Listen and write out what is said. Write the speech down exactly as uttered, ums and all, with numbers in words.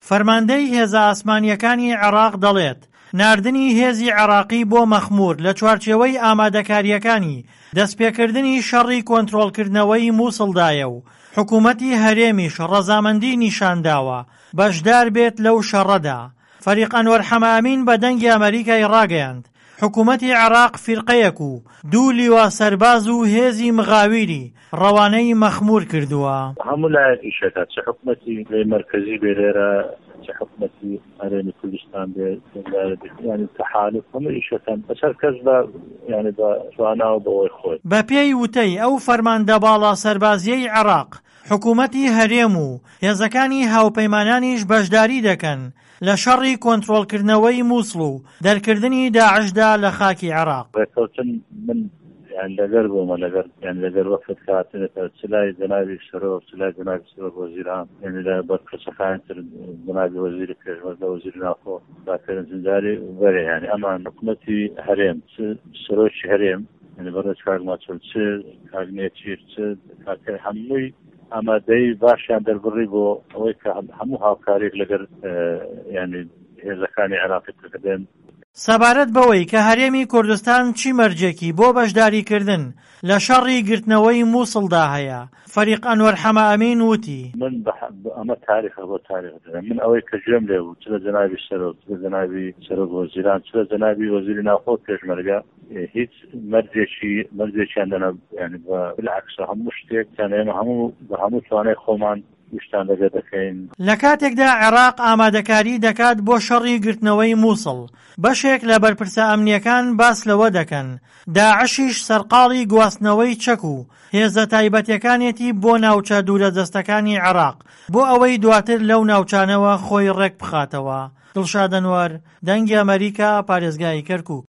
فەرماندەی هێزە ئاسمانیەکانی عێراق دەڵێت ناردنی هێزی عێراقی بۆ مەخموور لە چوارچێوەی ئامادەکاریەکانی دەستپێکردنی شەڕی کۆنتڕۆڵکردنەوەی مووسڵدایە و حکوومەتی هەرێمیش ڕەزامەندی نیشانداوە بەشدار بێت لەو شەڕەدا. فەریق ئەنوەر حەمامین بە دەنگی ئەمریکای ڕاگەیاند حکوومەتی عێراق فیرقەیەک و دوو لیوا سەرباز و هێزی مغاویری ڕەوانەی مەخموور کردووە. هەموو لایەکی شەکات چه حکوومەتی لێ مەرکەزی بێ لێرە چه حکوومەتی هەرێمی کوردستان بێ ینی تەحالف هەموو ئیشەکان بەسەر کەس بە ینی بە تواناوە بەوەی خۆی. بە پێی وتەی ئەو فەرماندە باڵا سەربازیەی عێراق حکوومەتی هەرێم و هێزەکانی هاوپەیمانانیش بەشداری دەکەن لە شەڕی کۆنتڕۆڵکردنەوەی مووسڵ و دەرکردنی داعشدا لە خاکی عێراق. ڕێکەوتن من یان لەگەر بوومە لەگەر یان لەگەر وەفت کاتێتە چلای جەنابی سەرۆر چلای جەنابی سەرۆر وەزیران یعنی لە بەرپرسەکانتر جەنابی وەزیری پێشمەرگە وەزیری ناوخۆ باکەرن زینداری وەرە یعنی ئەمان حکوومەتی هەرێم سەرۆکی هەرێم یعنی بەڕێز کاک ماچۆل چ کاک نێچیر چ کاکە هەمووی ئامادەی باشیان دەربڕی بۆ ئەوەی کە هەموو هاوکارێک لەگەر ینی هێزەکانی عێراقی کردن. سەبارەت بەوەی کە هەرێمی کوردستان چی مەرجێکی بۆ بەشداریکردن لە شەڕی گرتنەوەی مووسڵدا هەیە، فەریق ئەنوەر حەمامین وتی من ئەمە تاریخە بۆ تاریخ دەدەم من ئەوەی کە گوێم لێ بوو چ لە جەنابی سەرۆک چ لە جەنابی سەرۆک وەزیران چ لە جەنابی وەزیری ناوخۆ پێشمەرگە هیچ مەرجێکی مەرجێکیان دەنا ینی بالعکسە هەموو شتێک ئێمە هەموو بە هەموو توانای خۆمان لە کاتێکدا عێراق ئامادەکاری دەکات بۆ شەڕی گرتنەوەی مووسڵ بەشێک لە بەرپرسە ئەمنیەکان باس لەوە دەکەن داعشیش سەرقاڵی گواستنەوەی چەک و هێزە تایبەتیەکانێتی بۆ ناوچە دوورە دەستەکانی عێراق بۆ ئەوەی دواتر لەو ناوچانەوە خۆی ڕێک بخاتەوە. دڵشاد ئەنوەر، دەنگی ئەمریکا، پارێزگای کەرکووک.